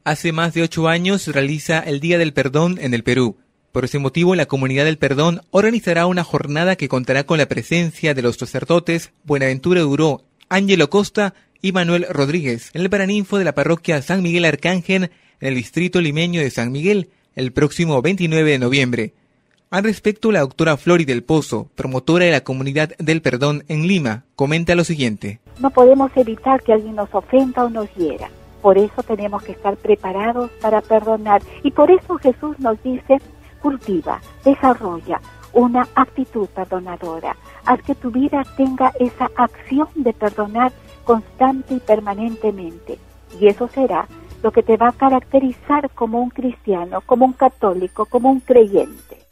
Hace más de 8 años se realiza el Día del Perdón en el Perú. Por ese motivo, la Comunidad del Perdón organizará una jornada que contará con la presencia de los sacerdotes Buenaventura Duró, Ángelo Costa y Manuel Rodríguez en el Paraninfo de la parroquia San Miguel Arcángel en el distrito limeño de San Miguel el próximo 29 de noviembre. Al respecto, la doctora Flori del Pozo, promotora de la Comunidad del Perdón en Lima, comenta lo siguiente. No podemos evitar que alguien nos ofenda o nos hiera. Por eso tenemos que estar preparados para perdonar. Y por eso Jesús nos dice, cultiva, desarrolla una actitud perdonadora. Haz que tu vida tenga esa acción de perdonar constante y permanentemente. Y eso será lo que te va a caracterizar como un cristiano, como un católico, como un creyente.